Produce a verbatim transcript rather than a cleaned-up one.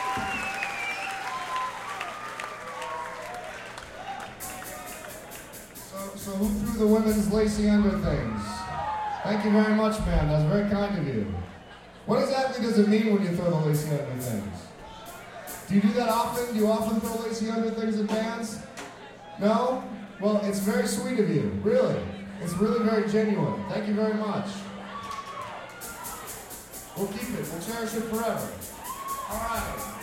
So, so who threw the women's lacy under things? Thank you very much, man. That's very kind of you. What exactly does it mean when you throw the lacy under things? Do you do that often? Do you often throw lacy under things in bands? No? Well, it's very sweet of you. Really. It's really very genuine. Thank you very much. We'll keep it. We'll cherish it forever. All right.